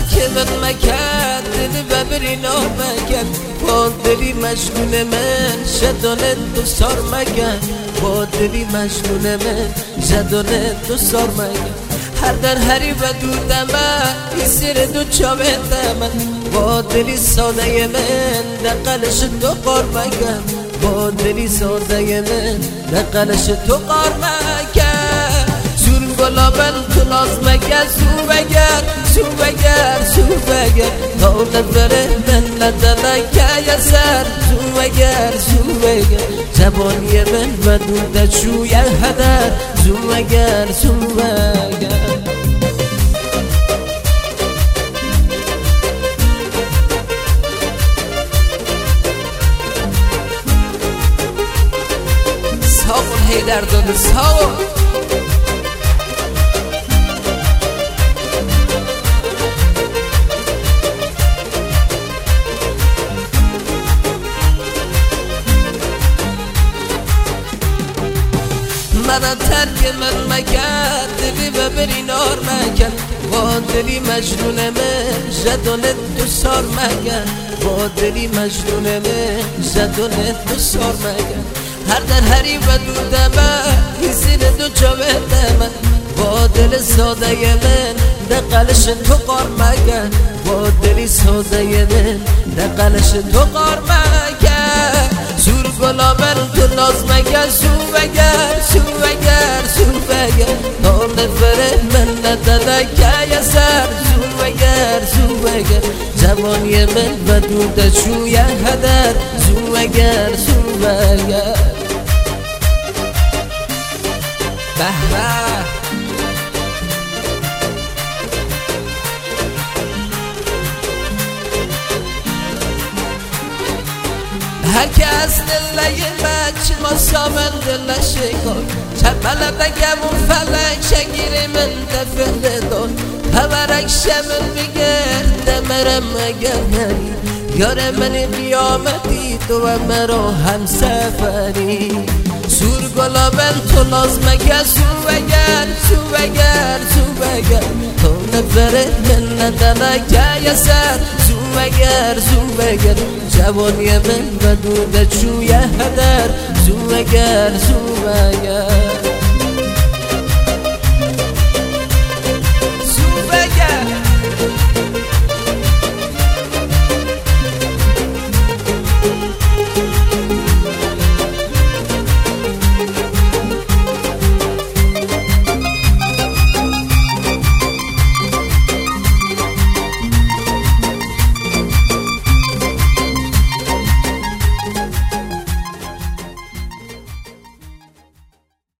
که من مکد دل ببرینا مکد با دلی مجنون من شدانه دو سار مکد با دلی مجنون من شدانه دو سار مکد هر در هری و دودم ای سر دو چاوه من با دلی ساده من دقلش تو قار مکد با دلی ساده من دقلش تو قار مکد زور گلابن تو ناز مگر زو بگر زو بگر زو بگر تا نفره من ندنه که سر زو بگر زو بگر زبانی من و دود شوی هدر زو بگر زو بگر ساقون هیدر داده ساقون من ترک من مکد دلی ببری نار مکد با دلی مجنون من جدانت دو سار مکد با دلی مجنون من جدانت دو سار مکد هر در هری و دودم این زیر دو جاوه من با دل ساده من دقلش تو قار مکد با دلی ساده من دقلش تو قار مکد زور گلابر تو ناز مگر سو بگر سو بگر سو بگر تا نفره من ندنه که سر سو بگر سو بگر جوانی من و دود شوی هدر سو بگر سو بگر بهره هر که از دل یه بچه ما سامن دلش کن چپل بگمون فلک شگیر من دفل دون هورک شمن بگرد مرم مگمری یار من قیامتی تو و مرا هم سفری سور گلابن تو ناز مگه سو بگر سو بگر سو بگر تو نفره من ندنه که سر سو بگر سو بگر جوانی من و دود شوی هدر سو بگر سو بگر